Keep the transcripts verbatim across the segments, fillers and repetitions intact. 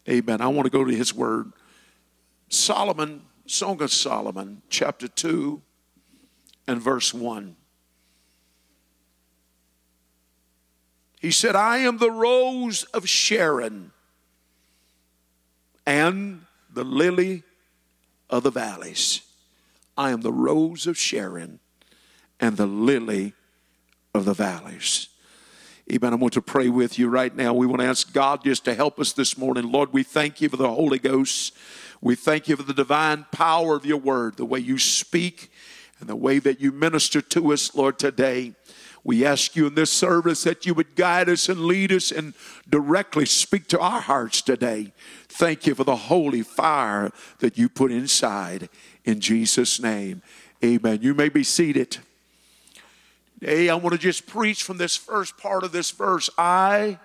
Amen. I want to go to his word. Solomon, Song of Solomon, chapter two and verse one. He said, I am the rose of Sharon and the lily of the valleys. I am the rose of Sharon and the lily of the valleys. Amen. I want to pray with you right now. We want to ask God just to help us this morning. Lord, we thank you for the Holy Ghost. We thank you for the divine power of your word, the way you speak and the way that you minister to us, Lord, today. We ask you in this service that you would guide us and lead us and directly speak to our hearts today. Thank you for the holy fire that you put inside. In Jesus' name, amen. You may be seated. Hey, I want to just preach from this first part of this verse. I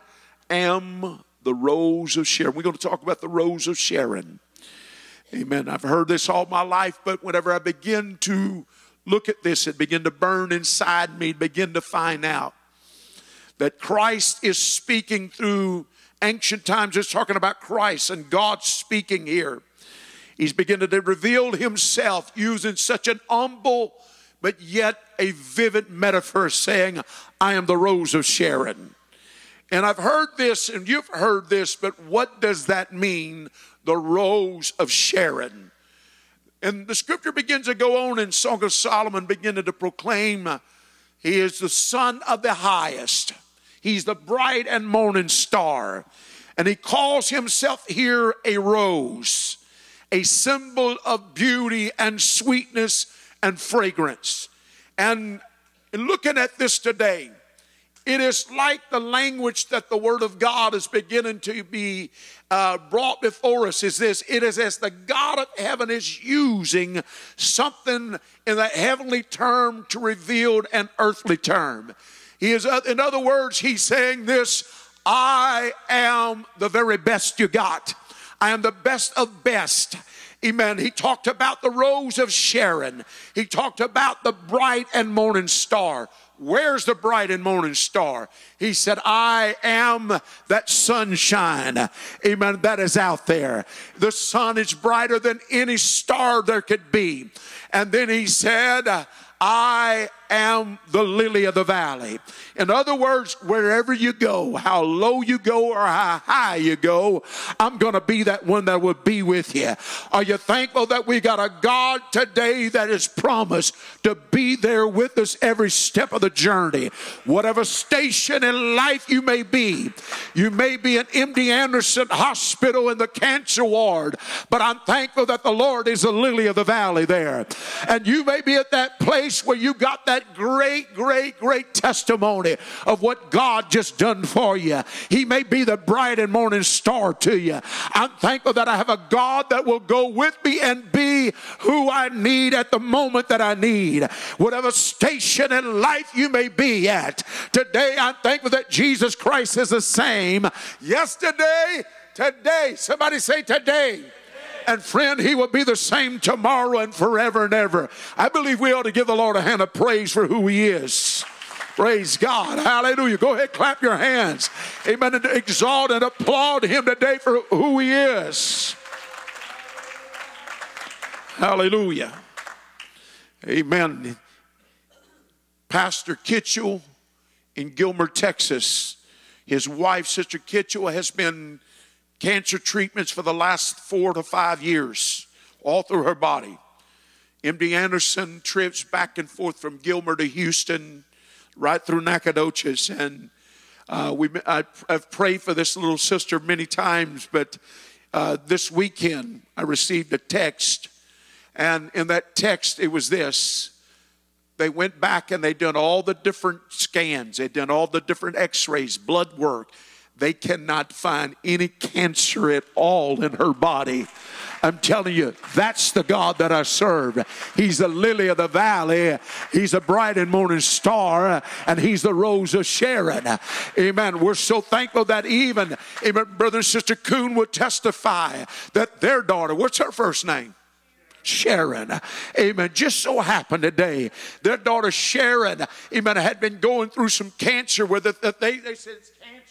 am the rose of Sharon. We're going to talk about the rose of Sharon. Amen. I've heard this all my life, but whenever I begin to look at this, it begin to burn inside me, begin to find out that Christ is speaking through ancient times. It's talking about Christ and God speaking here. He's beginning to reveal himself using such an humble but yet a vivid metaphor, saying, I am the rose of Sharon. And I've heard this, and you've heard this, but what does that mean, the rose of Sharon? And the scripture begins to go on in Song of Solomon, beginning to proclaim, he is the son of the highest. He's the bright and morning star. And he calls himself here a rose, a symbol of beauty and sweetness and fragrance. And in looking at this today, it is like the language that the Word of God is beginning to be uh, brought before us is this. It is as the God of heaven is using something in that heavenly term to reveal an earthly term. He is, uh, in other words, he's saying this, I am the very best you got. I am the best of best. Amen. He talked about the rose of Sharon. He talked about the bright and morning star. Where's the bright and morning star? He said, I am that sunshine. Amen. That is out there. The sun is brighter than any star there could be. And then he said, I am the lily of the valley. In other words, wherever you go, how low you go or how high you go, I'm going to be that one that will be with you. Are you thankful that we got a God today that is promised to be there with us every step of the journey? Whatever station in life you may be, you may be in M D Anderson Hospital in the cancer ward, but I'm thankful that the Lord is the lily of the valley there. And you may be at that place where you got that great, great, great testimony of what God just done for you. He may be the bright and morning star to you. I'm thankful that I have a God that will go with me and be who I need at the moment that I need. Whatever station in life you may be at, today I'm thankful that Jesus Christ is the same yesterday, today. Somebody say today. And friend, he will be the same tomorrow and forever and ever. I believe we ought to give the Lord a hand of praise for who he is. Praise God. Hallelujah. Go ahead, clap your hands. Amen. And exalt and applaud him today for who he is. Hallelujah. Amen. Pastor Kitchell in Gilmer, Texas, his wife, Sister Kitchell, has been cancer treatments for the last four to five years, all through her body. M D Anderson trips back and forth from Gilmer to Houston, right through Nacogdoches. And uh, we, I, I've prayed for this little sister many times, but uh, this weekend I received a text. And in that text, it was this. They went back and they done all the different scans. They done all the different x-rays, blood work. They cannot find any cancer at all in her body. I'm telling you, that's the God that I serve. He's the lily of the valley. He's a bright and morning star. And he's the rose of Sharon. Amen. We're so thankful that even, amen, Brother and Sister Kuhn would testify that their daughter, what's her first name? Sharon. Amen. Just so happened today, their daughter Sharon, amen, had been going through some cancer with it. That they, they said it's cancer.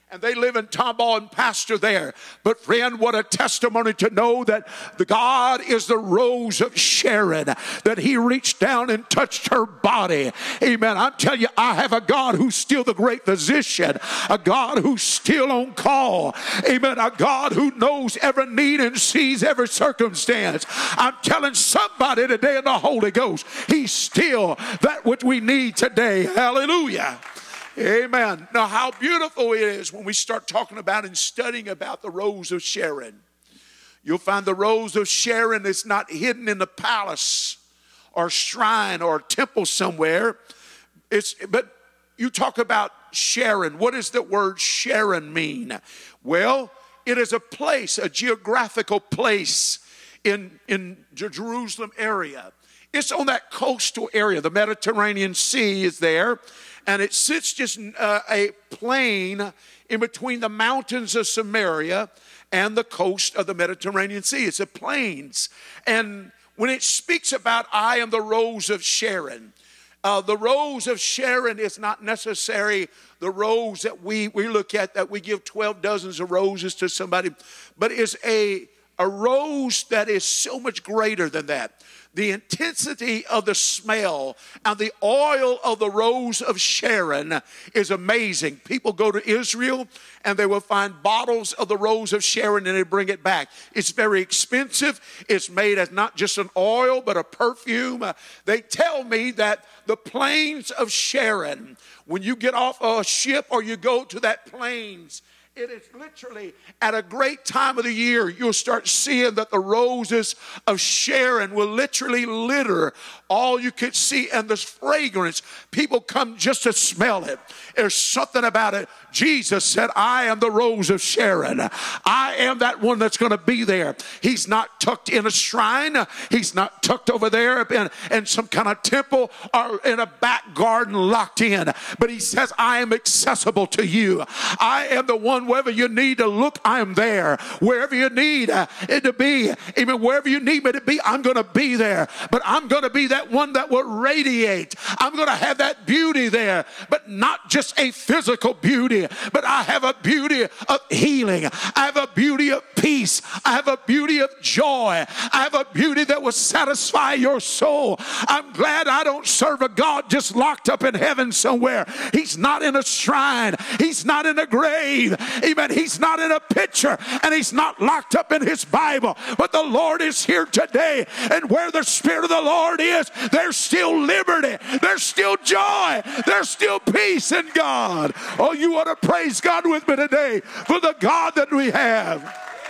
and they live in Tomball and pasture there. But friend, what a testimony to know that the God is the rose of Sharon, that he reached down and touched her body. Amen. I'm telling you, I have a God who's still the great physician, a God who's still on call. Amen. A God who knows every need and sees every circumstance. I'm telling somebody today in the Holy Ghost, he's still that which we need today. Hallelujah. Amen. Now, how beautiful it is when we start talking about and studying about the rose of Sharon. You'll find the rose of Sharon is not hidden in a palace or shrine or temple somewhere. It's, but you talk about Sharon. What does the word Sharon mean? Well, it is a place, a geographical place in, in the Jerusalem area. It's on that coastal area. The Mediterranean Sea is there. And it sits just uh, a plain in between the mountains of Samaria and the coast of the Mediterranean Sea. It's a plains. And when it speaks about I am the rose of Sharon, uh, the rose of Sharon is not necessarily the rose that we, we look at, that we give twelve dozens of roses to somebody, but is a, a rose that is so much greater than that. The intensity of the smell and the oil of the rose of Sharon is amazing. People go to Israel and they will find bottles of the rose of Sharon and they bring it back. It's very expensive. It's made as not just an oil but a perfume. Uh, they tell me that the plains of Sharon, when you get off a ship or you go to that plains, it is literally at a great time of the year, you'll start seeing that the roses of Sharon will literally litter all you could see. And this fragrance, people come just to smell it. There's something about it. Jesus said, I am the rose of Sharon. I am that one that's going to be there. He's not tucked in a shrine. He's not tucked over there in, in some kind of temple or in a back garden locked in. But he says, I am accessible to you. I am the one, wherever you need to look, I am there. Wherever you need uh, it to be, even wherever you need me to be, I'm going to be there. But I'm going to be that one that will radiate. I'm going to have that beauty there, but not just a physical beauty, but I have a beauty of healing. I have a beauty of peace. I have a beauty of joy. I have a beauty that will satisfy your soul. I'm glad I don't serve a God just locked up in heaven somewhere. He's not in a shrine. He's not in a grave. Amen. He's not in a picture, and he's not locked up in his Bible. But the Lord is here today, and where the Spirit of the Lord is, there's still liberty. There's still joy. There's still peace in God. Oh, you want to praise God with me today for the God that we have.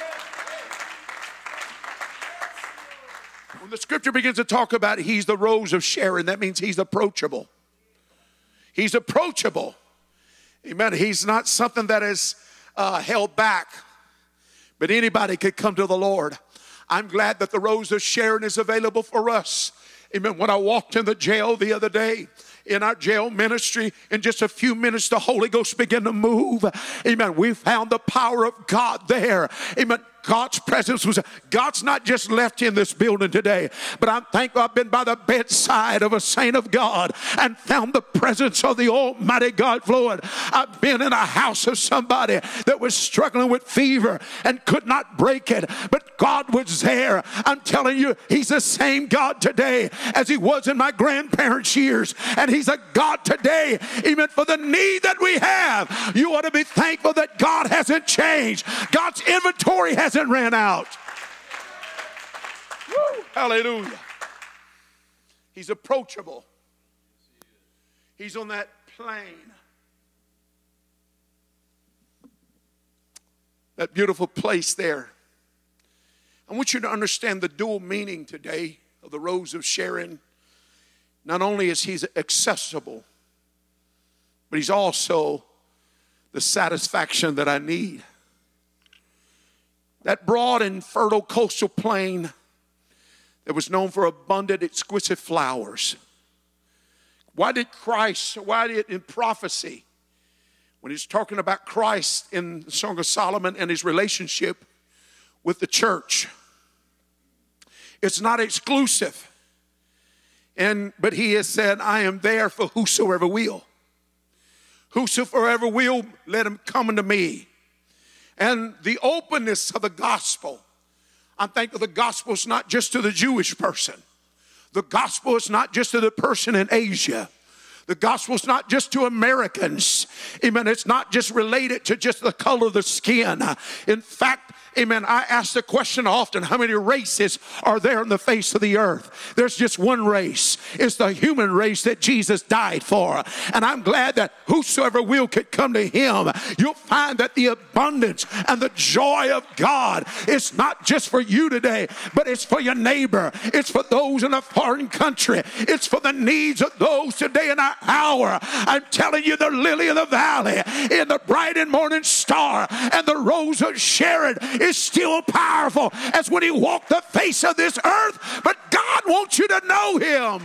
When the scripture begins to talk about he's the rose of Sharon, that means he's approachable. He's approachable. Amen. He's not something that is uh, held back, but anybody could come to the Lord. I'm glad that the rose of Sharon is available for us. Amen. When I walked in the jail the other day, in our jail ministry, in just a few minutes, the Holy Ghost began to move. Amen. We found the power of God there. Amen. God's presence was, God's not just left in this building today, but I'm thankful I've been by the bedside of a saint of God and found the presence of the Almighty God flowing. I've been in a house of somebody that was struggling with fever and could not break it, but God was there. I'm telling you, he's the same God today as he was in my grandparents' years, and he's a God today, even for the need that we have. You ought to be thankful that God hasn't changed. God's inventory hasn't ran out. Woo, hallelujah. He's approachable. He's on that plain. That beautiful place there. I want you to understand the dual meaning today of the rose of Sharon. Not only is he accessible, but he's also the satisfaction that I need. That broad and fertile coastal plain that was known for abundant, exquisite flowers. Why did Christ, why did in prophecy, when he's talking about Christ in the Song of Solomon and his relationship with the church, it's not exclusive. And but he has said, I am there for whosoever will. Whosoever will, let him come unto me. And the openness of the gospel. I think the gospel is not just to the Jewish person. The gospel is not just to the person in Asia. The gospel is not just to Americans. Amen. It's not just related to just the color of the skin. In fact, amen, I ask the question often, how many races are there on the face of the earth? There's just one race. It's the human race that Jesus died for. And I'm glad that whosoever will could come to him. You'll find that the abundance and the joy of God is not just for you today, but it's for your neighbor. It's for those in a foreign country. It's for the needs of those today in our hour. I'm telling you, the lily of the valley in the bright and morning star and the rose of Sharon is still powerful as when he walked the face of this earth. But God wants you to know him.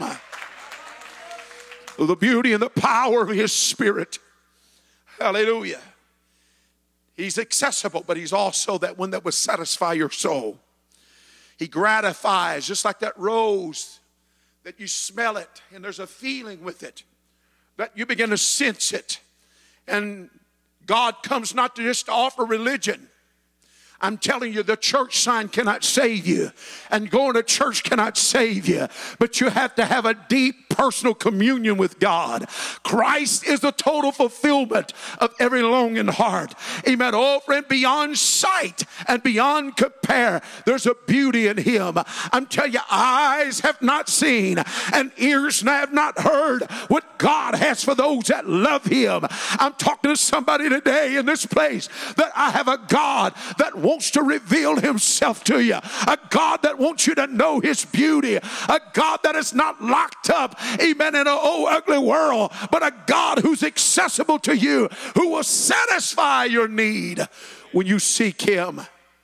The beauty and the power of his spirit. Hallelujah. He's accessible, but he's also that one that will satisfy your soul. He gratifies, just like that rose that you smell it and there's a feeling with it, that you begin to sense it. And God comes not to just offer religion. I'm telling you, the church sign cannot save you, and going to church cannot save you, but you have to have a deep personal communion with God. Christ is the total fulfillment of every longing heart. Amen. Oh, friend, beyond sight and beyond compare, there's a beauty in him. I'm telling you, eyes have not seen and ears have not heard what God has for those that love him. I'm talking to somebody today in this place that I have a God that wants to reveal himself to you, a God that wants you to know his beauty, a God that is not locked up, amen, in an old ugly world, but a God who's accessible to you, who will satisfy your need when you seek him.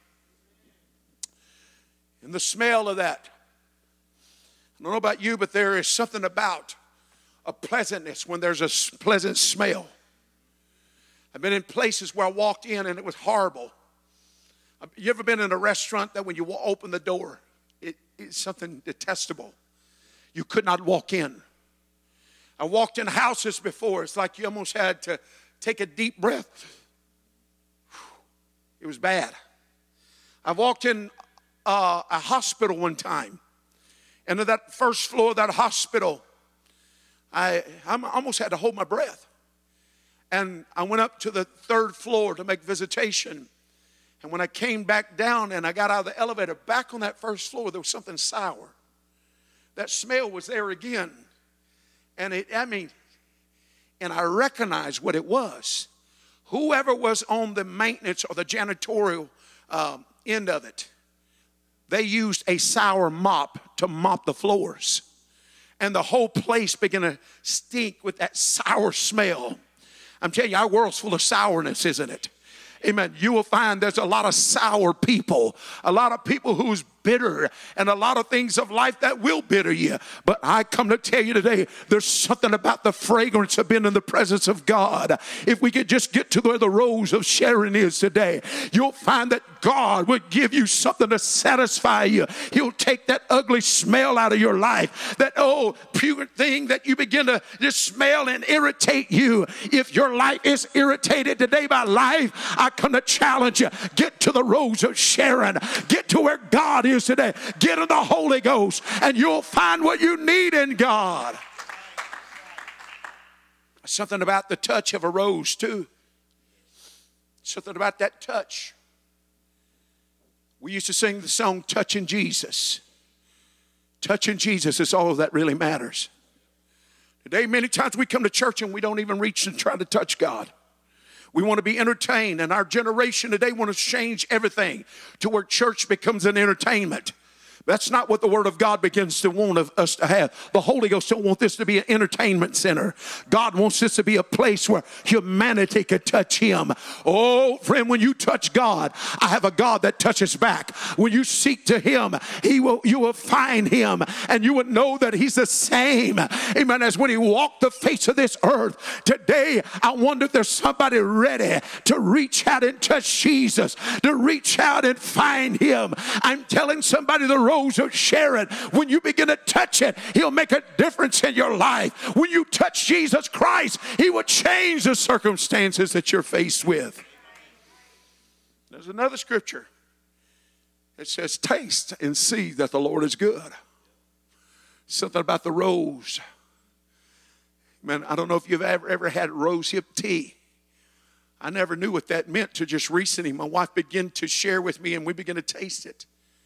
And the smell of that, I don't know about you, but there is something about a pleasantness when there's a pleasant smell. I've been in places where I walked in and it was horrible. You ever been in a restaurant that when you open the door, it, it's something detestable? You could not walk in. I walked in houses before. It's like you almost had to take a deep breath. It was bad. I walked in uh, a hospital one time. And on that first floor of that hospital, I, I almost had to hold my breath. And I went up to the third floor to make visitation. And when I came back down and I got out of the elevator, back on that first floor, there was something sour. That smell was there again. And it, I mean, and I recognized what it was. Whoever was on the maintenance or the janitorial um, end of it, they used a sour mop to mop the floors. And the whole place began to stink with that sour smell. I'm telling you, our world's full of sourness, isn't it? Amen. You will find there's a lot of sour people, a lot of people who's bitter, and a lot of things of life that will bitter you. But I come to tell you today, there's something about the fragrance of being in the presence of God. If we could just get to where the rose of Sharon is today, you'll find that God would give you something to satisfy you. He'll take that ugly smell out of your life, that oh, pure thing that you begin to just smell and irritate you. If your life is irritated today by life, I come to challenge you. Get to the rose of Sharon. Get to where God is today. Get in the Holy Ghost and you'll find what you need in God. Something about the touch of a rose too. Something about that touch. We used to sing the song Touching Jesus. Touching Jesus is all that really matters. Today, many times we come to church and we don't even reach and try to touch God. We want to be entertained, and our generation today wants to change everything to where church becomes an entertainment. That's not what the Word of God begins to want of us to have. The Holy Ghost don't want this to be an entertainment center. God wants this to be a place where humanity could touch Him. Oh, friend, when you touch God, I have a God that touches back. When you seek to Him, He will, you will find Him, and you will know that He's the same, amen, as when He walked the face of this earth. Today, I wonder if there's somebody ready to reach out and touch Jesus, to reach out and find Him. I'm telling somebody the road rose of Sharon. When you begin to touch it, he'll make a difference in your life. When you touch Jesus Christ, he will change the circumstances that you're faced with. There's another scripture. It says, taste and see that the Lord is good. Something about the rose. Man, I don't know if you've ever, ever had rose hip tea. I never knew what that meant till just recently. My wife began to share with me and we began to taste it.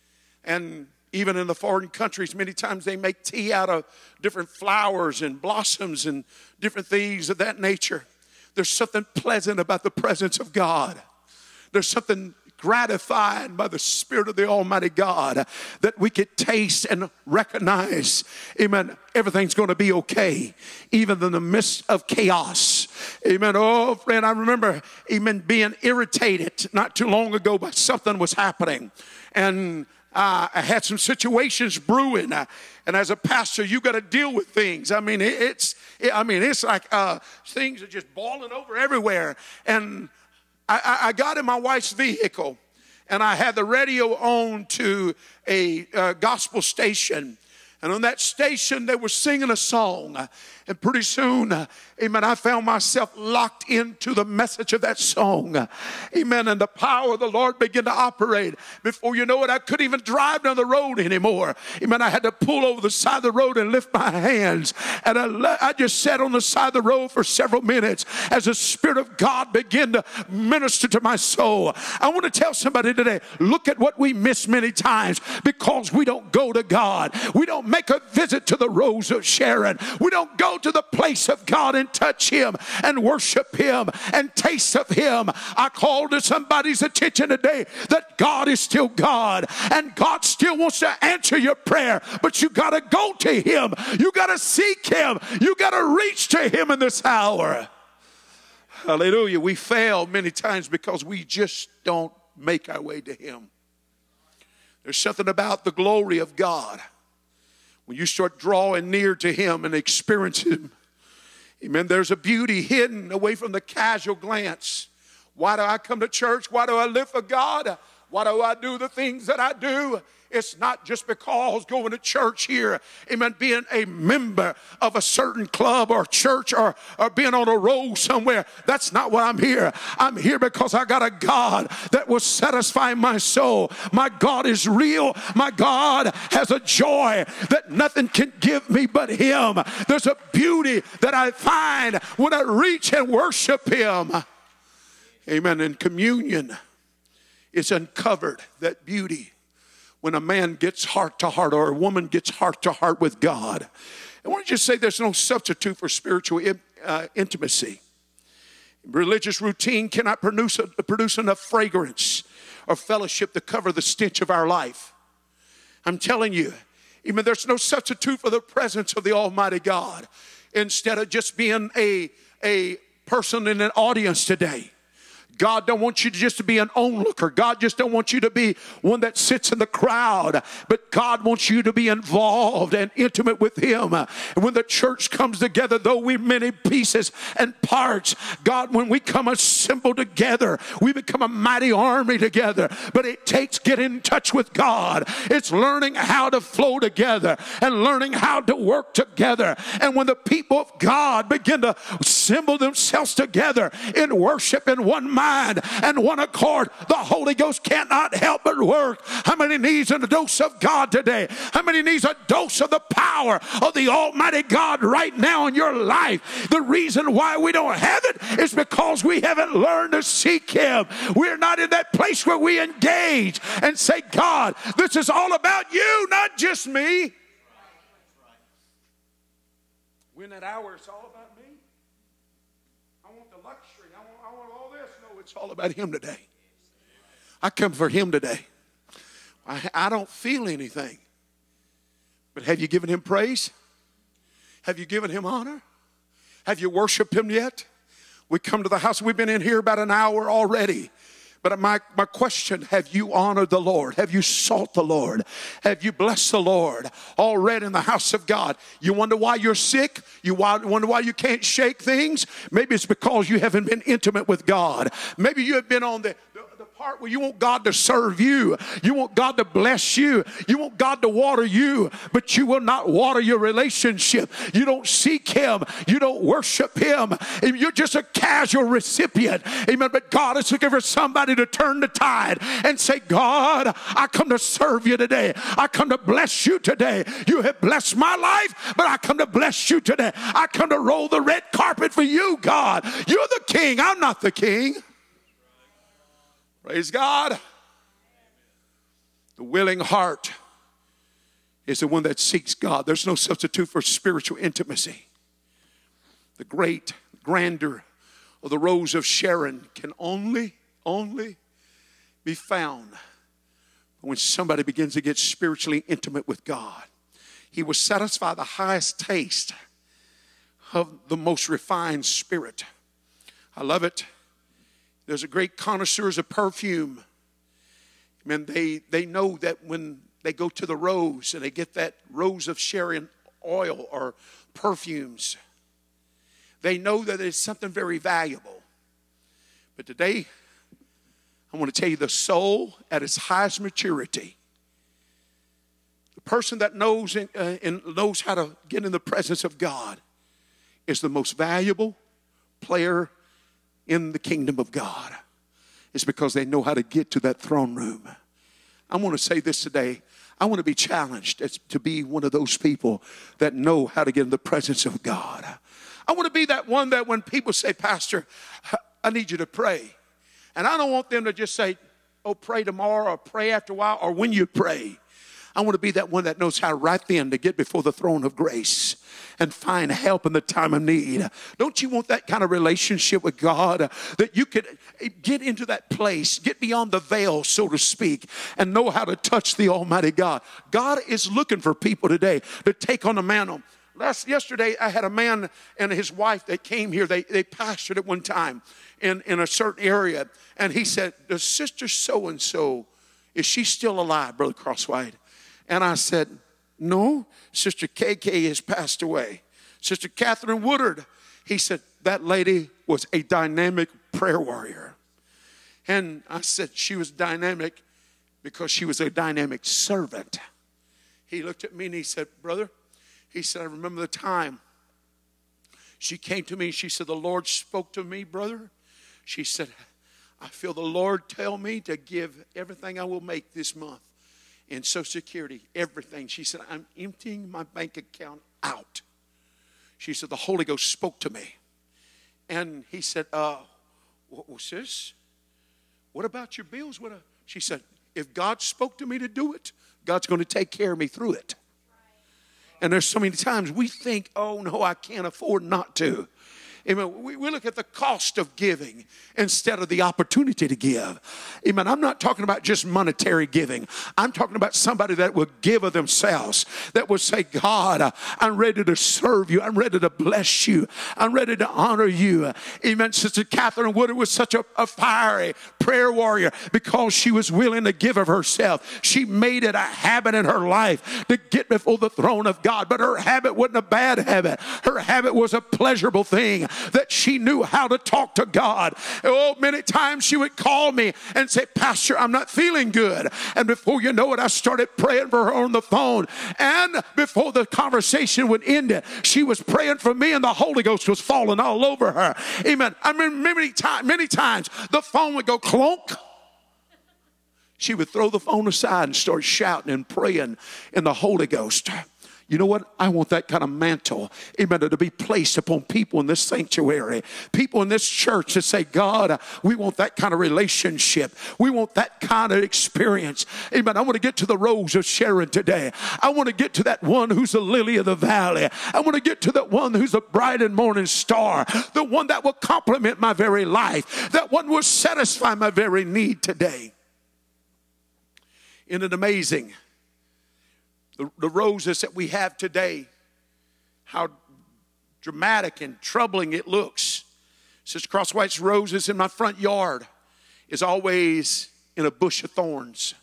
And even in the foreign countries, many times they make tea out of different flowers and blossoms and different things of that nature. There's something pleasant about the presence of God. There's something gratified by the Spirit of the Almighty God that we could taste and recognize, amen, everything's going to be okay, even in the midst of chaos. Amen. Oh, friend, I remember, amen, being irritated not too long ago by something was happening. And uh, I had some situations brewing. Uh, and as a pastor, you got to deal with things. I mean, it, it's, it, I mean, it's like uh, things are just boiling over everywhere. And I, I got in my wife's vehicle and I had the radio on to a uh, gospel station. And on that station, they were singing a song. And pretty soon, uh, amen, I found myself locked into the message of that song. Amen. And the power of the Lord began to operate. Before you know it, I couldn't even drive down the road anymore. Amen. I had to pull over the side of the road and lift my hands. And I, le- I just sat on the side of the road for several minutes as the Spirit of God began to minister to my soul. I want to tell somebody today, look at what we miss many times because we don't go to God. We don't make a visit to the Rose of Sharon. We don't go to the place of God and touch him and worship him and taste of him. I call to somebody's attention today that God is still God and God still wants to answer your prayer, but you got to go to him. You got to seek him. You got to reach to him in this hour. Hallelujah. We fail many times because we just don't make our way to him. There's something about the glory of God. When you start drawing near to him and experience him, amen, there's a beauty hidden away from the casual glance. Why do I come to church? Why do I live for God? Why do I do the things that I do? It's not just because going to church here, amen, being a member of a certain club or church or, or being on a roll somewhere. That's not what I'm here. I'm here because I got a God that will satisfy my soul. My God is real. My God has a joy that nothing can give me but him. There's a beauty that I find when I reach and worship him. Amen. In communion, it's uncovered, that beauty. When a man gets heart to heart or a woman gets heart to heart with God. I want to just say there's no substitute for spiritual uh, intimacy. Religious routine cannot produce, a, produce enough fragrance or fellowship to cover the stench of our life. I'm telling you, even there's no substitute for the presence of the Almighty God. Instead of just being a, a person in an audience today, God don't want you to just to be an onlooker. God just don't want you to be one that sits in the crowd. But God wants you to be involved and intimate with him. And when the church comes together, though we're many pieces and parts, God, when we come assembled together, we become a mighty army together. But it takes getting in touch with God. It's learning how to flow together and learning how to work together. And when the people of God begin to assemble themselves together in worship in one mind, and one accord, the Holy Ghost cannot help but work. How many needs a dose of God today? How many needs a dose of the power of the Almighty God right now in your life? The reason why we don't have it is because we haven't learned to seek him. We're not in that place where we engage and say, God, this is all about you, not just me. We're in that hour, it's all about me. I want the luxury. I want, I want all this. No, it's all about him today. I come for him today. I, I don't feel anything. But have you given him praise? Have you given him honor? Have you worshiped him yet? We come to the house. We've been in here about an hour already. But my, my question, have you honored the Lord? Have you sought the Lord? Have you blessed the Lord already in the house of God? You wonder why you're sick? You wonder why you can't shake things? Maybe it's because you haven't been intimate with God. Maybe you have been on the, the, the part heart where you want God to serve you. You want God to bless you. You want God to water you, but you will not water your relationship. You don't seek Him. You don't worship Him. You're just a casual recipient. Amen. But God is looking for somebody to turn the tide and say, God, I come to serve you today. I come to bless you today. You have blessed my life, but I come to bless you today. I come to roll the red carpet for you, God. You're the king. I'm not the king. Praise God. The willing heart is the one that seeks God. There's no substitute for spiritual intimacy. The great grandeur of the Rose of Sharon can only, only be found when somebody begins to get spiritually intimate with God. He will satisfy the highest taste of the most refined spirit. I love it. There's a great connoisseurs of perfume. And they, they know that when they go to the rose and they get that Rose of Sharon oil or perfumes, they know that it's something very valuable. But today, I want to tell you the soul at its highest maturity. The person that knows and, uh, and knows how to get in the presence of God is the most valuable player in the kingdom of God. It's because they know how to get to that throne room. I want to say this today. I want to be challenged as to be one of those people that know how to get in the presence of God. I want to be that one that when people say, Pastor, I need you to pray. And I don't want them to just say, oh, pray tomorrow or pray after a while or when you pray. I want to be that one that knows how right then to get before the throne of grace and find help in the time of need. Don't you want that kind of relationship with God, that you could get into that place, get beyond the veil, so to speak, and know how to touch the Almighty God? God is looking for people today to take on the mantle. Last yesterday, I had a man and his wife that came here. They they pastored at one time in, in a certain area. And he said, does Sister so-and-so, is she still alive, Brother Crosswhite? And I said, no, Sister K K has passed away. Sister Catherine Woodard. He said, that lady was a dynamic prayer warrior. And I said, she was dynamic because she was a dynamic servant. He looked at me and he said, brother, he said, I remember the time she came to me and she said, the Lord spoke to me, brother. She said, I feel the Lord tell me to give everything I will make this month in Social Security, everything. She said, I'm emptying my bank account out. She said, the Holy Ghost spoke to me. And he said, uh, what was this? What about your bills? What? A, she said, if God spoke to me to do it, God's going to take care of me through it. And there's so many times we think, oh, no, I can't afford not to. Amen. We, we look at the cost of giving instead of the opportunity to give. Amen. I'm not talking about just monetary giving. I'm talking about somebody that will give of themselves, that will say, God, I'm ready to serve you. I'm ready to bless you. I'm ready to honor you. Amen. Sister Catherine Woodard was such a, a fiery prayer warrior because she was willing to give of herself. She made it a habit in her life to get before the throne of God. But her habit wasn't a bad habit. Her habit was a pleasurable thing, that she knew how to talk to God. Oh, many times she would call me and say, Pastor, I'm not feeling good. And before you know it, I started praying for her on the phone. And before the conversation would end, she was praying for me and the Holy Ghost was falling all over her. Amen. I mean, many, time, many times the phone would go clunk. She would throw the phone aside and start shouting and praying in the Holy Ghost. You know what? I want that kind of mantle, amen, to be placed upon people in this sanctuary, people in this church that say, God, we want that kind of relationship. We want that kind of experience. Amen. I want to get to the Rose of Sharon today. I want to get to that one who's the lily of the valley. I want to get to that one who's a bright and morning star, the one that will complement my very life, that one will satisfy my very need today. Isn't it amazing? The, the roses that we have today, how dramatic and troubling it looks. Sister Crosswhite's roses in my front yard is always in a bush of thorns.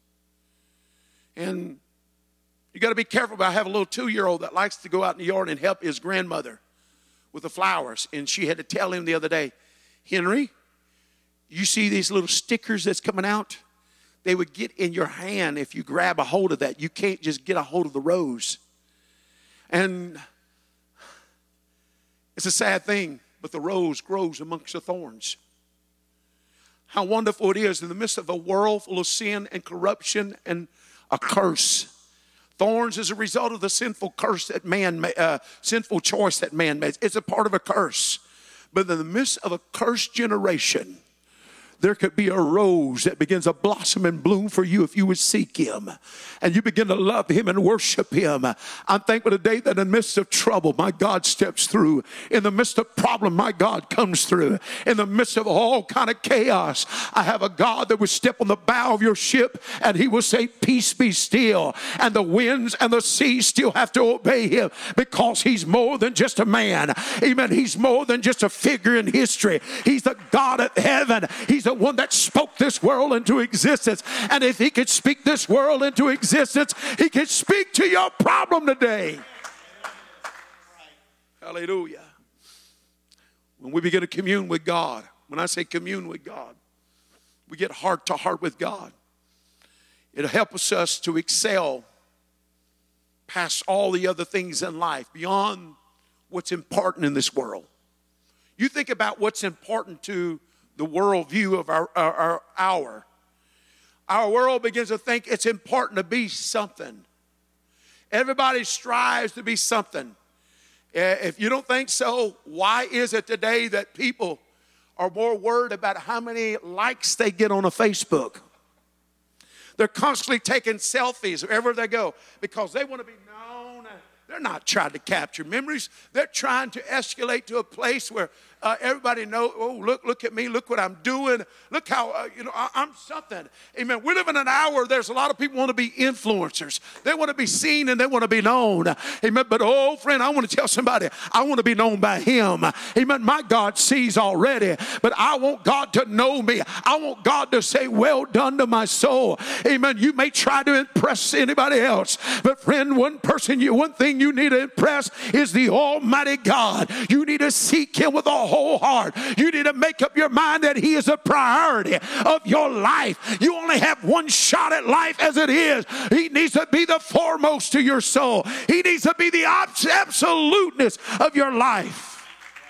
And you got to be careful. But I have a little two-year-old that likes to go out in the yard and help his grandmother with the flowers. And she had to tell him the other day, Henry, You see these little stickers that's coming out? They would get in your hand if you grab a hold of that. You can't just get a hold of the rose. And it's a sad thing, but the rose grows amongst the thorns. How wonderful it is in the midst of a world full of sin and corruption and a curse. Thorns is a result of the sinful curse that man, uh, sinful choice that man makes. It's a part of a curse. But in the midst of a cursed generation, there could be a rose that begins to blossom and bloom for you if you would seek him. And you begin to love him and worship him. I'm thankful today that in the midst of trouble, my God steps through. In the midst of problem, my God comes through. In the midst of all kind of chaos, I have a God that will step on the bow of your ship and he will say, peace be still. And the winds and the seas still have to obey him because he's more than just a man. Amen. He's more than just a figure in history. He's the God of heaven. He's the one that spoke this world into existence. And if he could speak this world into existence, he can speak to your problem today. Hallelujah. When we begin to commune with God, when I say commune with God, we get heart to heart with God. It'll help us to excel past all the other things in life, beyond what's important in this world. You think about what's important to the worldview of our, our, our hour. Our world begins to think it's important to be something. Everybody strives to be something. If you don't think so, why is it today that people are more worried about how many likes they get on a Facebook? They're constantly taking selfies wherever they go because they want to be known. They're not trying to capture memories. They're trying to escalate to a place where uh, everybody knows, oh, look, look at me. Look what I'm doing. Look how, uh, you know, I, I'm something. Amen. We live in an hour, there's a lot of people want to be influencers. They want to be seen and they want to be known. Amen. But, oh, friend, I want to tell somebody, I want to be known by him. Amen. My God sees already, but I want God to know me. I want God to say, well done to my soul. Amen. You may try to impress anybody else, but, friend, one person, you, one thing you need to impress is the Almighty God. You need to seek him with all whole heart. You need to make up your mind that he is a priority of your life. You only have one shot at life as it is. He needs to be the foremost to your soul. He needs to be the absoluteness of your life.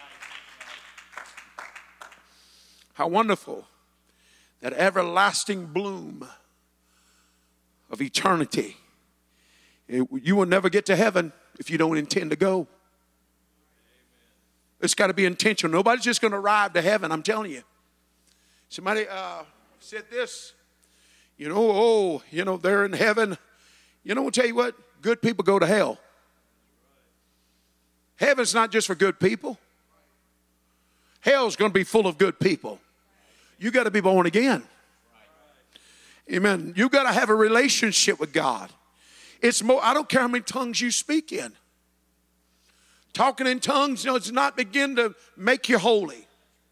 How wonderful that everlasting bloom of eternity. You will never get to heaven if you don't intend to go. It's got to be intentional. Nobody's just going to arrive to heaven, I'm telling you. Somebody uh, said this, you know, oh, you know, they're in heaven. You know, I'll tell you what, good people go to hell. Heaven's not just for good people. Hell's going to be full of good people. You got to be born again. Amen. You got to have a relationship with God. It's more, I don't care how many tongues you speak in. Talking in tongues, you know, does not begin to make you holy.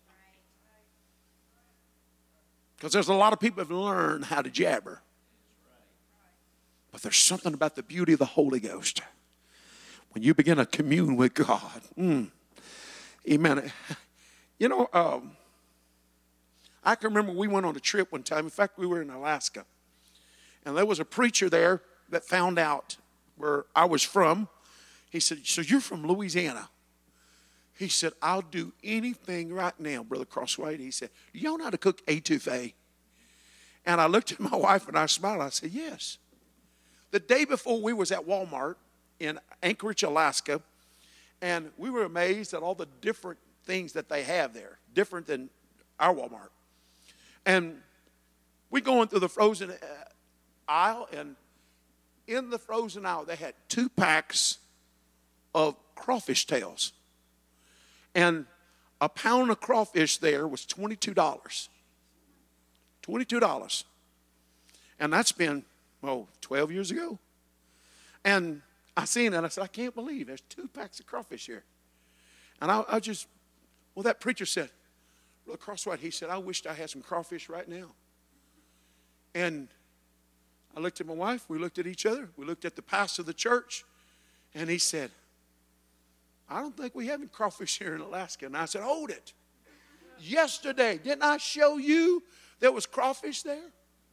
Because there's a lot of people who have learned how to jabber. But there's something about the beauty of the Holy Ghost. When you begin to commune with God. Mm, amen. You know, um, I can remember we went on a trip one time. In fact, we were in Alaska. And there was a preacher there that found out where I was from. He said, so you're from Louisiana? He said, I'll do anything right now, Brother Crosswhite. He said, you know how to cook etouffee? And I looked at my wife and I smiled. I said, yes. The day before, we was at Walmart in Anchorage, Alaska, and we were amazed at all the different things that they have there, different than our Walmart. And we going through the frozen aisle, and in the frozen aisle, they had two packs of crawfish tails. And a pound of crawfish there was twenty-two dollars. twenty-two dollars. And that's been, oh, twelve years ago. And I seen it, and I said, I can't believe there's two packs of crawfish here. And I, I just, well, that preacher said, Brother Crosswhite, he said, I wished I had some crawfish right now. And I looked at my wife, we looked at each other, we looked at the pastor of the church, and he said, I don't think we have any crawfish here in Alaska. And I said, hold it. yesterday, didn't I show you there was crawfish there?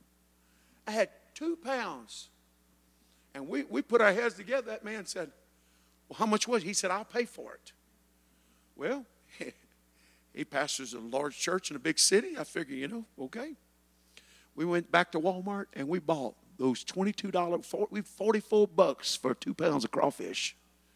I had two pounds. And we, we put our heads together. That man said, well, how much was it? He said, I'll pay for it. Well, he pastors a large church in a big city. I figure, you know, okay. We went back to Walmart and we bought those twenty-two dollars, forty-four bucks for two pounds of crawfish.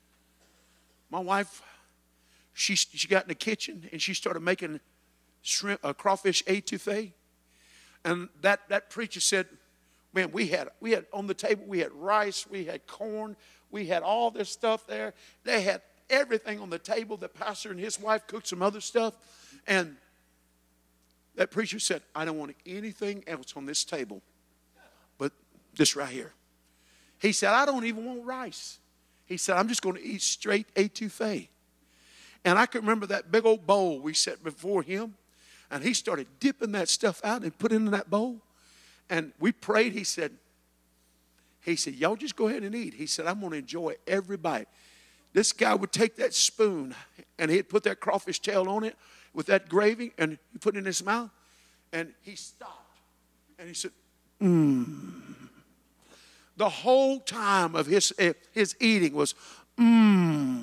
My wife, she, she got in the kitchen and she started making shrimp, uh, crawfish etouffee. And that, that preacher said, man, we had, we had on the table, we had rice, we had corn, we had all this stuff there. They had everything on the table. The pastor and his wife cooked some other stuff. And that preacher said, I don't want anything else on this table but this right here. He said, I don't even want rice. He said, I'm just going to eat straight etouffee. And I can remember that big old bowl we set before him. And he started dipping that stuff out and put it in that bowl. And we prayed. He said, he said, y'all just go ahead and eat. He said, I'm going to enjoy every bite. This guy would take that spoon and he'd put that crawfish tail on it with that gravy and he put it in his mouth. And he stopped. And he said, mmm. The whole time of his, his eating was, mmm.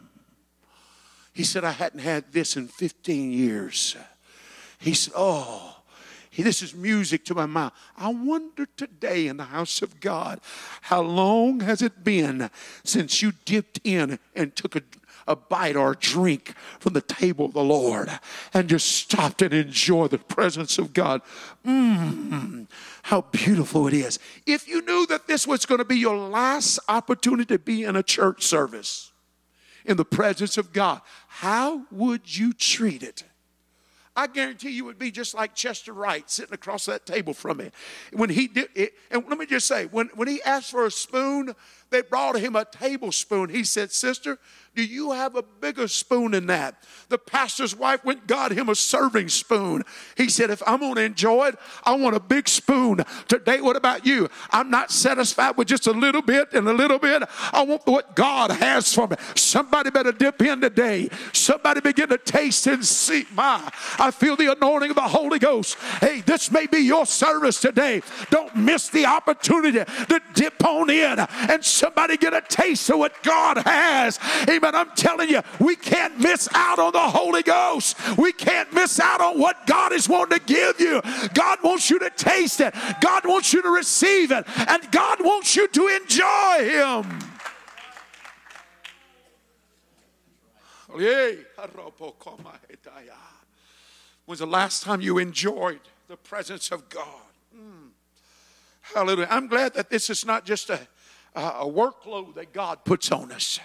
He said, I hadn't had this in fifteen years. He said, oh. This is music to my mouth. I wonder today in the house of God, how long has it been since you dipped in and took a, a bite or a drink from the table of the Lord and just stopped and enjoyed the presence of God? Mmm, how beautiful it is. If you knew that this was going to be your last opportunity to be in a church service in the presence of God, how would you treat it? I guarantee you would be just like Chester Wright sitting across that table from me. When he did it, and let me just say, when, when he asked for a spoon, they brought him a tablespoon. He said, sister, do you have a bigger spoon than that? The pastor's wife went and got him a serving spoon. He said, if I'm going to enjoy it, I want a big spoon. Today, what about you? I'm not satisfied with just a little bit and a little bit. I want what God has for me. Somebody better dip in today. Somebody begin to taste and see. My, I feel the anointing of the Holy Ghost. Hey, this may be your service today. Don't miss the opportunity to dip on in and somebody get a taste of what God has. Amen. I'm telling you, we can't miss out on the Holy Ghost. We can't miss out on what God is wanting to give you. God wants you to taste it. God wants you to receive it. And God wants you to enjoy Him. When's the last time you enjoyed the presence of God? Mm. Hallelujah. I'm glad that this is not just a, a workload that God puts on us.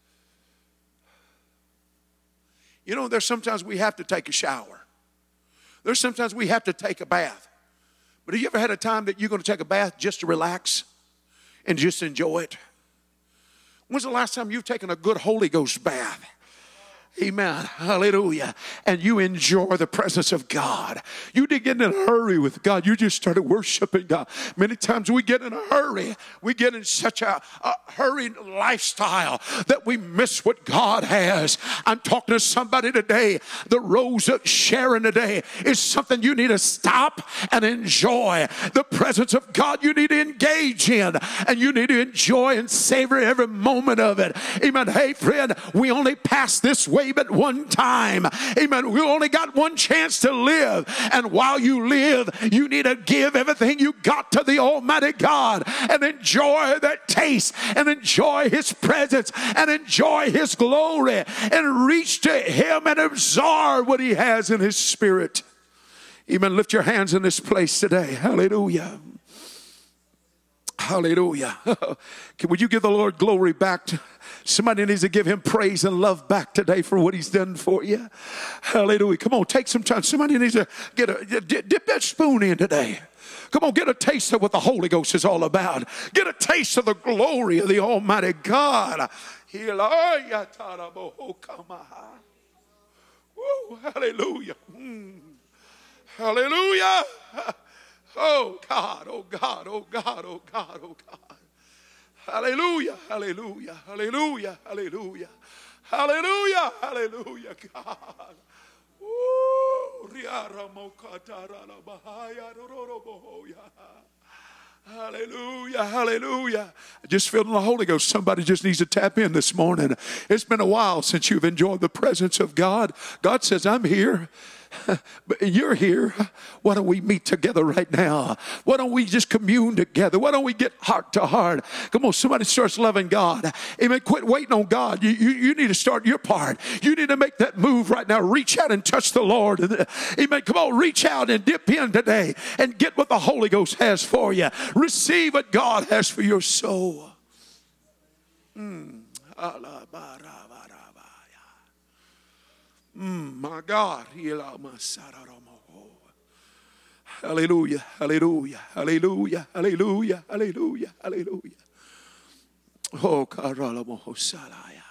You know, there's sometimes we have to take a shower. There's sometimes we have to take a bath. But have you ever had a time that you're going to take a bath just to relax and just enjoy it? When's the last time you've taken a good Holy Ghost bath? Amen. Hallelujah. And you enjoy the presence of God. You didn't get in a hurry with God. You just started worshiping God. Many times we get in a hurry. We get in such a, a hurried lifestyle that we miss what God has. I'm talking to somebody today. The Rose of Sharon today is something you need to stop and enjoy. The presence of God you need to engage in. And you need to enjoy and savor every moment of it. Amen. Hey, friend, we only pass this way but one time. Amen. We only got one chance to live. And while you live, you need to give everything you got to the Almighty God and enjoy that taste and enjoy His presence and enjoy His glory and reach to Him and absorb what He has in His Spirit. Amen. Lift your hands in this place today. Hallelujah. Hallelujah. Would you give the Lord glory back to somebody needs to give Him praise and love back today for what He's done for you. Hallelujah. Come on, take some time. Somebody needs to get a dip that spoon in today. Come on, get a taste of what the Holy Ghost is all about. Get a taste of the glory of the Almighty God. Woo, hallelujah. Mm. Hallelujah. Oh God, oh God, oh God, oh God, oh God. Hallelujah, hallelujah, hallelujah, hallelujah, hallelujah, hallelujah, God. Woo. Hallelujah, hallelujah. I just feel the Holy Ghost. Somebody just needs to tap in this morning. It's been a while since you've enjoyed the presence of God. God says, I'm here. But you're here. Why don't we meet together right now? Why don't we just commune together? Why don't we get heart to heart? Come on, somebody starts loving God. Amen. Quit waiting on God. You, you, you need to start your part. You need to make that move right now. Reach out and touch the Lord. Amen. Come on, reach out and dip in today and get what the Holy Ghost has for you. Receive what God has for your soul. Mm. Mm, my God. Hallelujah, hallelujah, hallelujah, hallelujah, hallelujah, hallelujah. Oh, Karalamohosalaya.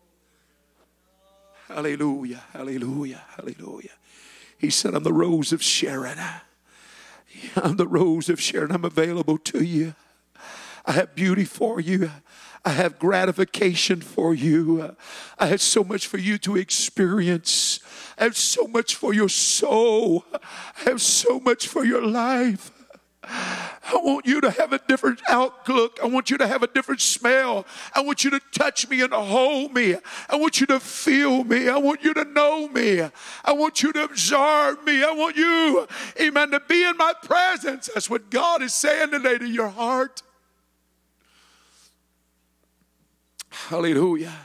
Hallelujah, hallelujah, hallelujah. He said, I'm the rose of Sharon. I'm the rose of Sharon. I'm available to you. I have beauty for you. I have gratification for you. I have so much for you to experience. I have so much for your soul. I have so much for your life. I want you to have a different outlook. I want you to have a different smell. I want you to touch me and hold me. I want you to feel me. I want you to know me. I want you to observe me. I want you, amen, to be in my presence. That's what God is saying today to your heart. Hallelujah.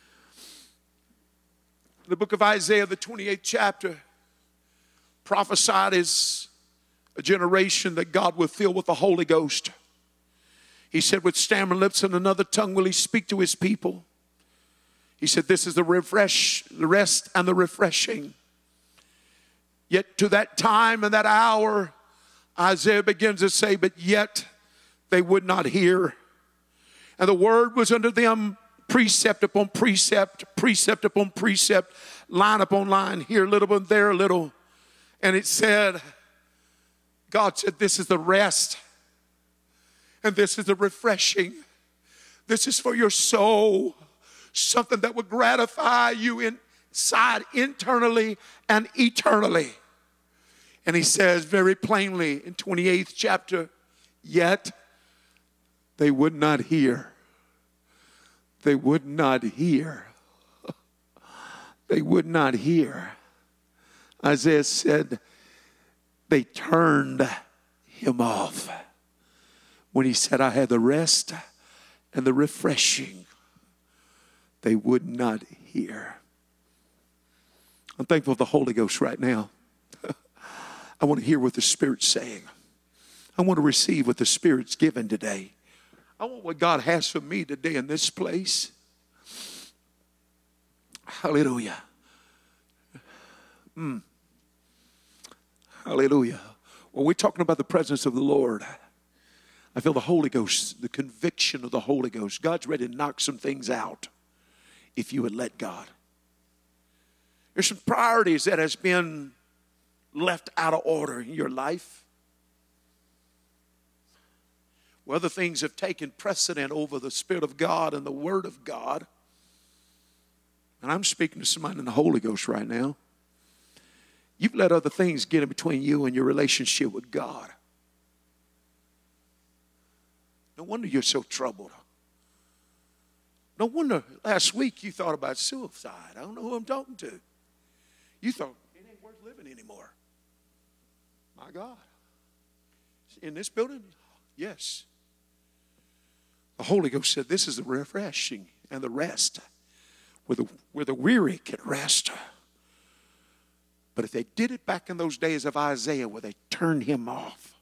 The book of Isaiah, the twenty-eighth chapter, prophesied as a generation that God will fill with the Holy Ghost. He said, with stammering lips and another tongue will he speak to his people. He said, this is the refresh, the rest and the refreshing. Yet to that time and that hour, Isaiah begins to say, but yet they would not hear. And the word was unto them precept upon precept, precept upon precept, line upon line, here a little and there a little. And it said, God said, this is the rest. And this is the refreshing. This is for your soul. Something that will gratify you inside, internally and eternally. And he says very plainly in twenty-eighth chapter, yet they would not hear. They would not hear. They would not hear. Isaiah said they turned him off when he said, I had the rest and the refreshing. They would not hear. I'm thankful for the Holy Ghost right now. I want to hear what the Spirit's saying. I want to receive what the Spirit's given today. I want what God has for me today in this place. Hallelujah. Mm. Hallelujah. When we're talking about the presence of the Lord, I feel the Holy Ghost, the conviction of the Holy Ghost. God's ready to knock some things out if you would let God. There's some priorities that has been left out of order in your life. Where other things have taken precedent over the Spirit of God and the Word of God. And I'm speaking to somebody in the Holy Ghost right now. You've let other things get in between you and your relationship with God. No wonder you're so troubled. No wonder last week you thought about suicide. I don't know who I'm talking to. You thought, it ain't worth living anymore. My God. In this building? Yes. The Holy Ghost said this is the refreshing and the rest where the, where the weary can rest. But if they did it back in those days of Isaiah where they turned him off,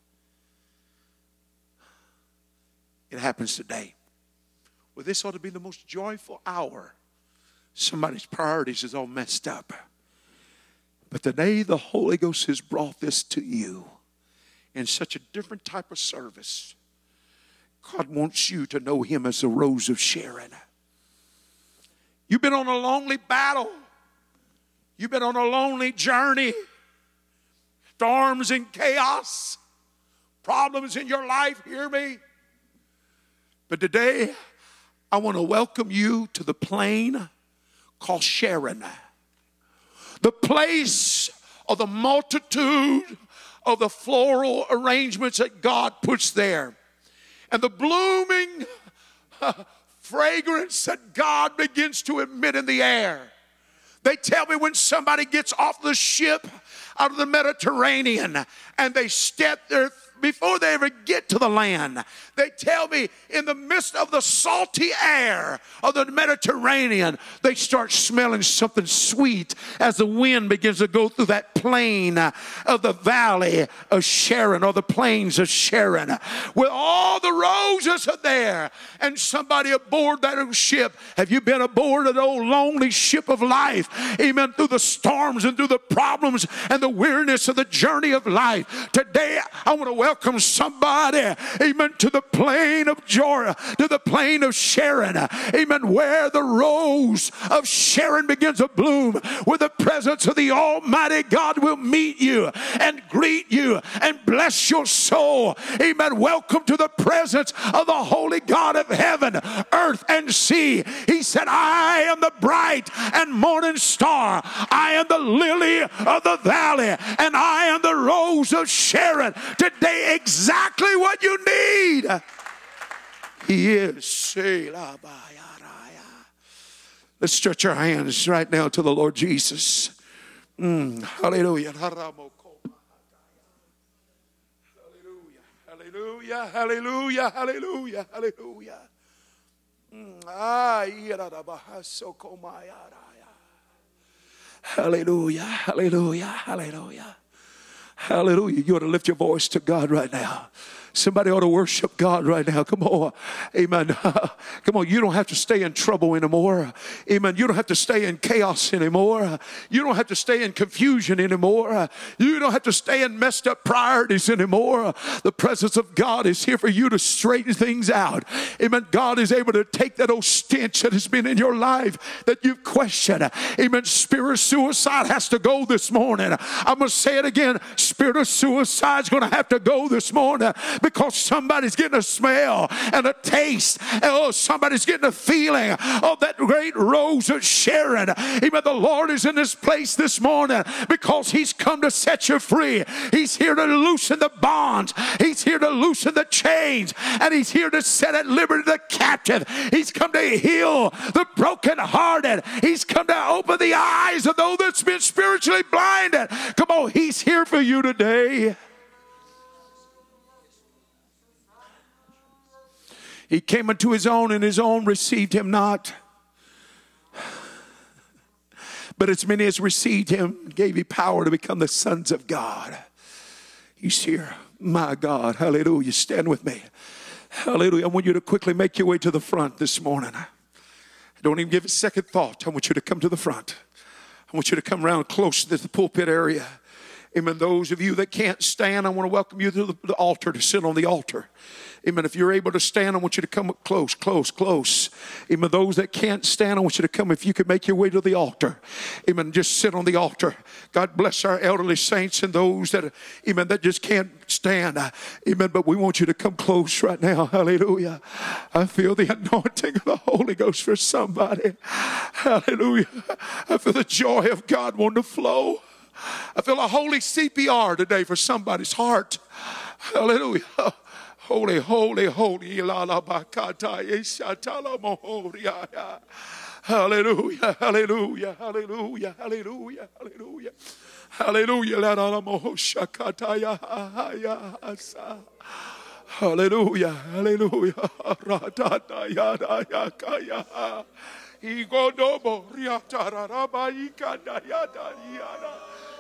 it happens today. Well, this ought to be the most joyful hour. Somebody's priorities is all messed up. But today the Holy Ghost has brought this to you in such a different type of service. God wants you to know him as the Rose of Sharon. You've been on a lonely battle. You've been on a lonely journey. Storms and chaos. Problems in your life, hear me. But today, I want to welcome you to the plain called Sharon. The place of the multitude of the floral arrangements that God puts there, and the blooming uh, fragrance that God begins to emit in the air. They tell me when somebody gets off the ship out of the Mediterranean and they step there, before they ever get to the land, they tell me in the midst of the salty air of the Mediterranean, they start smelling something sweet as the wind begins to go through that plain of the valley of Sharon, or the plains of Sharon, where all the roses are there. And somebody aboard that ship, have you been aboard an old lonely ship of life? Amen. Through the storms and through the problems and the weariness of the journey of life. Today, I want to welcome somebody, amen, to the plain of Jorah, to the plain of Sharon, amen, where the rose of Sharon begins to bloom, where the presence of the Almighty God will meet you and greet you and bless your soul. Amen. Welcome to the presence of the Holy God of heaven, earth, and sea. He said, I am the bright and morning star. I am the lily of the valley, and I am the rose of Sharon. Today, exactly what you need. He is. Let's stretch our hands right now to the Lord Jesus. Mm, hallelujah. Hallelujah. Hallelujah. Hallelujah. Hallelujah. Hallelujah. Mm, ah, hallelujah. Hallelujah. Hallelujah. Hallelujah. You ought to lift your voice to God right now. Somebody ought to worship God right now. Come on. Amen. Come on. You don't have to stay in trouble anymore. Amen. You don't have to stay in chaos anymore. You don't have to stay in confusion anymore. You don't have to stay in messed up priorities anymore. The presence of God is here for you to straighten things out. Amen. God is able to take that old stench that has been in your life that you've questioned. Amen. Spirit of suicide has to go this morning. I'm going to say it again. Spirit of suicide is going to have to go this morning. Because somebody's getting a smell and a taste. And oh, somebody's getting a feeling of that great rose of Sharon. Amen. The Lord is in this place this morning because He's come to set you free. He's here to loosen the bonds. He's here to loosen the chains. And He's here to set at liberty the captive. He's come to heal the brokenhearted. He's come to open the eyes of those that's been spiritually blinded. Come on, He's here for you today. He came unto His own, and His own received Him not. But as many as received Him, gave He power to become the sons of God. He's here. My God. Hallelujah. Stand with me. Hallelujah. I want you to quickly make your way to the front this morning. Don't even give it a second thought. I want you to come to the front. I want you to come around close to the pulpit area. Amen. Those of you that can't stand, I want to welcome you to the, the altar, to sit on the altar. Amen. If you're able to stand, I want you to come close, close, close. Amen. Those that can't stand, I want you to come. If you could make your way to the altar. Amen. Just sit on the altar. God bless our elderly saints and those that, amen, that just can't stand. Amen. But we want you to come close right now. Hallelujah. I feel the anointing of the Holy Ghost for somebody. Hallelujah. I feel the joy of God wanting to flow. I feel a holy C P R today for somebody's heart. Hallelujah. Holy, holy, holy. Hallelujah, hallelujah, hallelujah, hallelujah, hallelujah. Hallelujah. Hallelujah, hallelujah. Igodobo riatararaba ikandayada yada.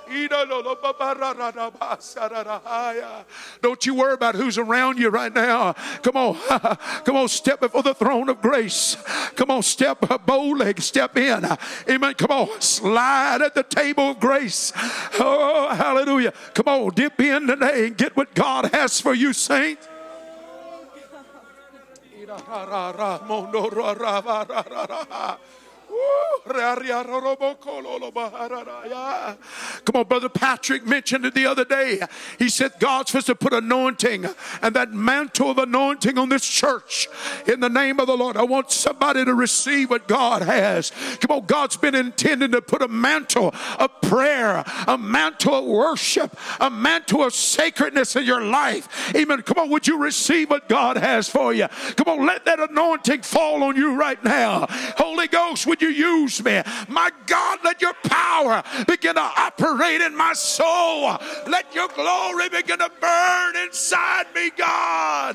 Don't you worry about who's around you right now. Come on. Come on, step before the throne of grace. Come on, step boldly, step in. Amen. Come on, slide at the table of grace. Oh, hallelujah. Come on, dip in today and get what God has for you, saint. Come on, Brother Patrick mentioned it the other day. He said God's supposed to put anointing and that mantle of anointing on this church in the name of the Lord. I want somebody to receive what God has. Come on, God's been intending to put a mantle of prayer, a mantle of worship, a mantle of sacredness in your life. Amen. Come on, would you receive what God has for you? Come on, let that anointing fall on you right now. Holy Ghost, would you use me? My God, let your power begin to operate in my soul. Let your glory begin to burn inside me, God.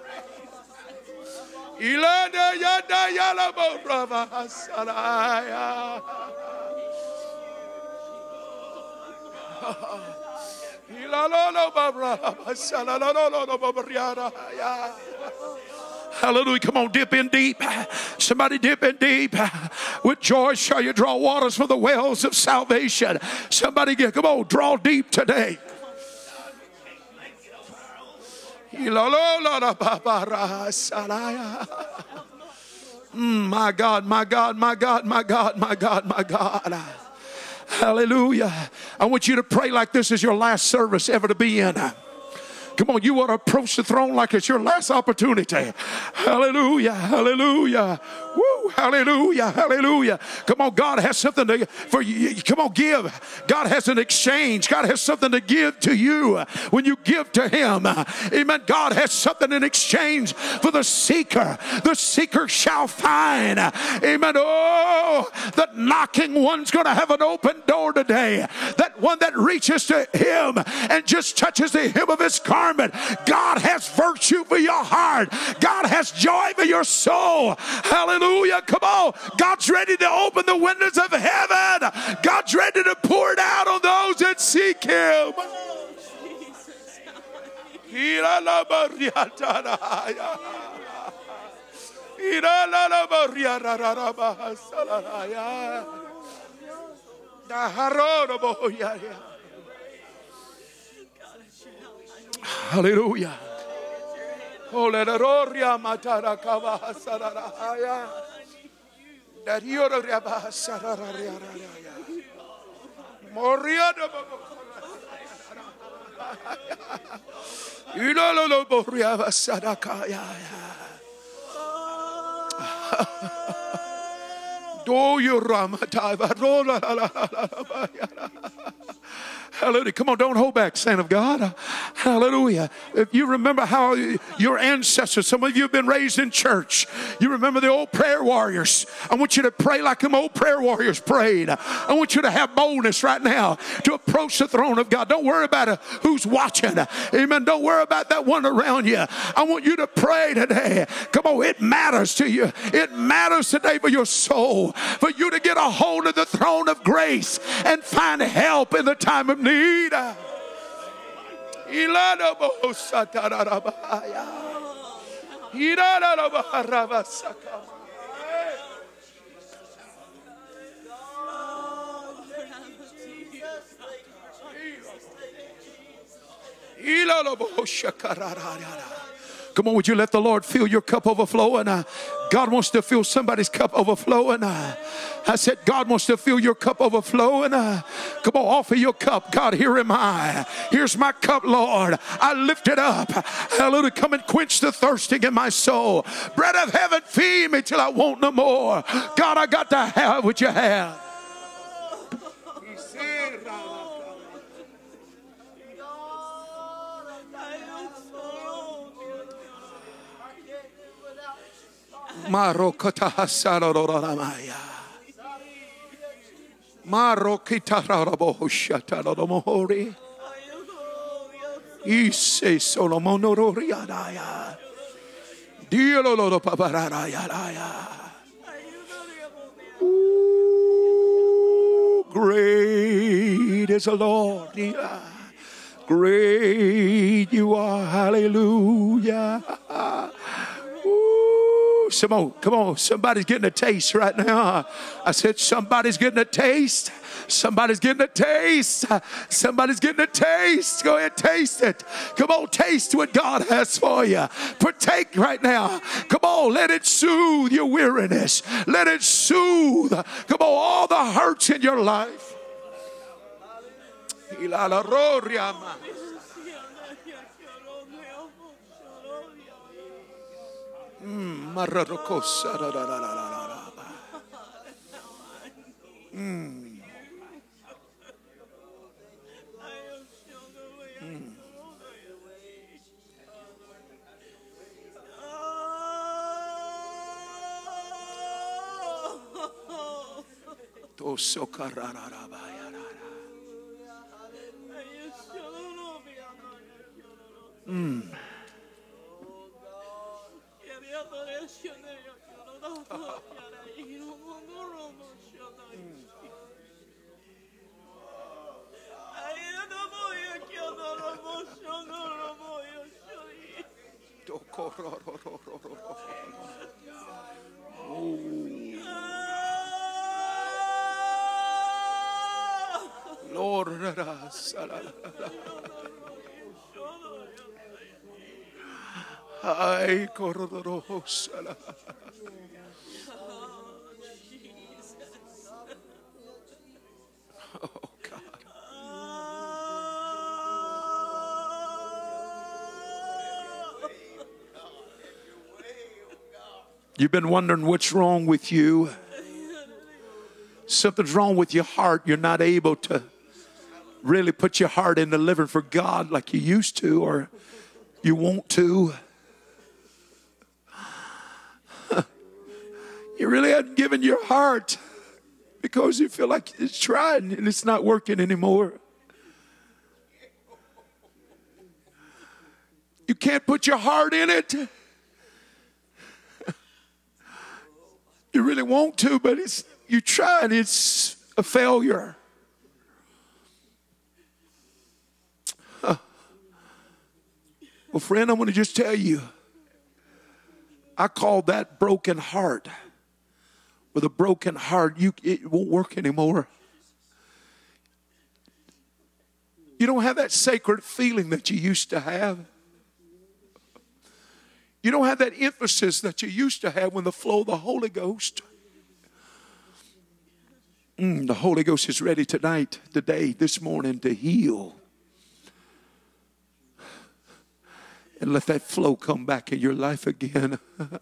Hallelujah. Come on, dip in deep. Somebody dip in deep. With joy shall you draw waters from the wells of salvation. Somebody get, come on, draw deep today. Mm, my God, my God, my God, my God, my God, my God. Hallelujah. I want you to pray like this is your last service ever to be in. Come on, you want to approach the throne like it's your last opportunity. Hallelujah, hallelujah. Woo, hallelujah, hallelujah. Come on, God has something to, for you. Come on, give. God has an exchange. God has something to give to you when you give to Him. Amen. God has something in exchange for the seeker. The seeker shall find. Amen. Oh, the knocking one's going to have an open door today. That one that reaches to Him and just touches the hem of His garment. God has virtue for your heart. God has joy for your soul. Hallelujah. Come on. God's ready to open the windows of heaven. God's ready to pour it out on those that seek Him. Hallelujah. Oh, let it oria matara kava sararaya. That yoro raba sararaya. Moria de Ilolo boria sadakaya. Do you ramatava rola la la la. Hallelujah. Come on, don't hold back, saint of God. Hallelujah. If you remember how your ancestors, some of you have been raised in church. You remember the old prayer warriors. I want you to pray like them old prayer warriors prayed. I want you to have boldness right now to approach the throne of God. Don't worry about who's watching. Amen. Don't worry about that one around you. I want you to pray today. Come on, it matters to you. It matters today for your soul, for you to get a hold of the throne of grace and find help in the time of need. Come on, would you let the Lord fill your cup overflowing? Uh, God wants to fill somebody's cup overflowing. Uh, I said, God wants to fill your cup overflowing. Uh, come on, offer your cup. God, here am I. Here's my cup, Lord. I lift it up. Hallelujah. Come and quench the thirsting in my soul. Bread of heaven, feed me till I want no more. God, I got to have what you have. Marokata hasararamaya. Marokita raboshata ramohori. Ise solomonororiadaya. Diololo papararaya. Great is the Lord. Great you are. Hallelujah. Come on, come on. Somebody's getting a taste right now. I said somebody's getting a taste. Somebody's getting a taste. Somebody's getting a taste. Go ahead, taste it. Come on, taste what God has for you. Partake right now. Come on, let it soothe your weariness. Let it soothe, come on, all the hurts in your life. Mm. Mm. Mm. Lord, ay, corrodorosala. Oh God. You've been wondering what's wrong with you. Something's wrong with your heart. You're not able to really put your heart into living for God like you used to or you want to. You really haven't given your heart because you feel like it's trying and it's not working anymore. You can't put your heart in it. You really want to, but it's you try and it's a failure. Huh. Well, friend, I'm going to just tell you, I call that broken heart. With a broken heart, you it won't work anymore. You don't have that sacred feeling that you used to have. You don't have that emphasis that you used to have when the flow of the Holy Ghost. Mm, the Holy Ghost is ready tonight, today, this morning to heal. And let that flow come back in your life again.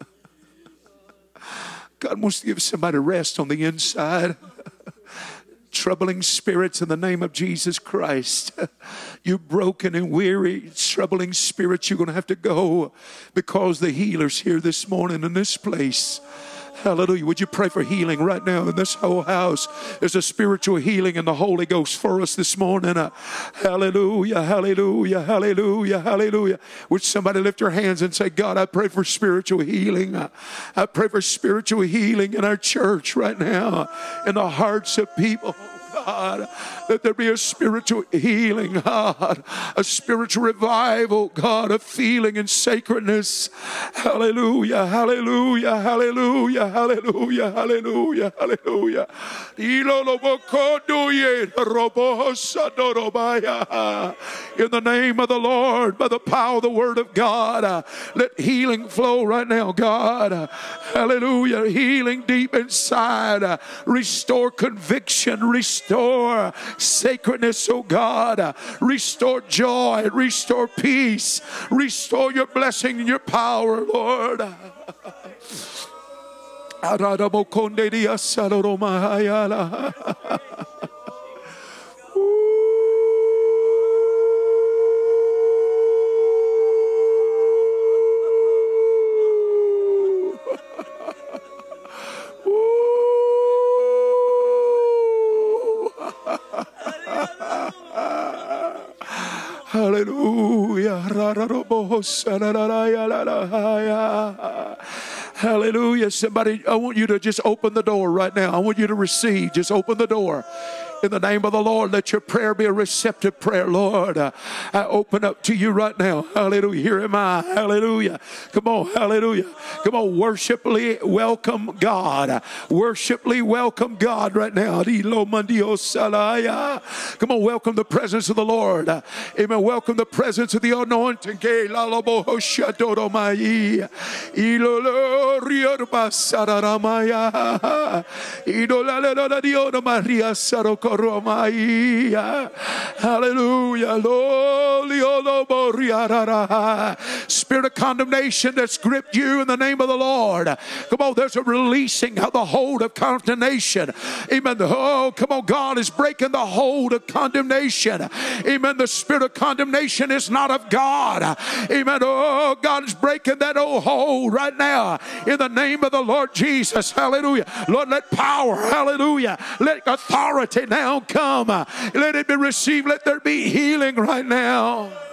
God wants to give somebody rest on the inside. Troubling spirits in the name of Jesus Christ. You broken and weary, troubling spirits, you're going to have to go because the healer's here this morning in this place. Hallelujah. Would you pray for healing right now in this whole house? There's a spiritual healing in the Holy Ghost for us this morning. Uh, hallelujah, hallelujah, hallelujah, hallelujah. Would somebody lift your hands and say, God, I pray for spiritual healing. Uh, I pray for spiritual healing in our church right now, in the hearts of people. God, that there be a spiritual healing, God, a spiritual revival, God, of feeling and sacredness. Hallelujah, hallelujah, hallelujah, hallelujah, hallelujah, hallelujah. In the name of the Lord, by the power of the word of God, uh, let healing flow right now, God. Uh, hallelujah, healing deep inside. Uh, restore conviction, restore Restore sacredness, oh God. Restore joy, restore peace, restore your blessing and your power, Lord. Hallelujah. Hallelujah. Somebody, I want you to just open the door right now. I want you to receive. Just open the door. In the name of the Lord, let your prayer be a receptive prayer, Lord. Uh, I open up to you right now. Hallelujah. Here am I. Hallelujah. Come on. Hallelujah. Come on. Worshipfully welcome God. Worshipfully welcome God right now. Come on. Welcome the presence of the Lord. Amen. Welcome the presence of the anointing. Hallelujah. Spirit of condemnation that's gripped you in the name of the Lord. Come on, there's a releasing of the hold of condemnation. Amen. Oh, come on, God is breaking the hold of condemnation. Amen. The spirit of condemnation is not of God. Amen. Oh, God is breaking that old hold right now in the name of the Lord Jesus. Hallelujah. Lord, let power, hallelujah, let authority now come. Let it be received. Let there be healing right now.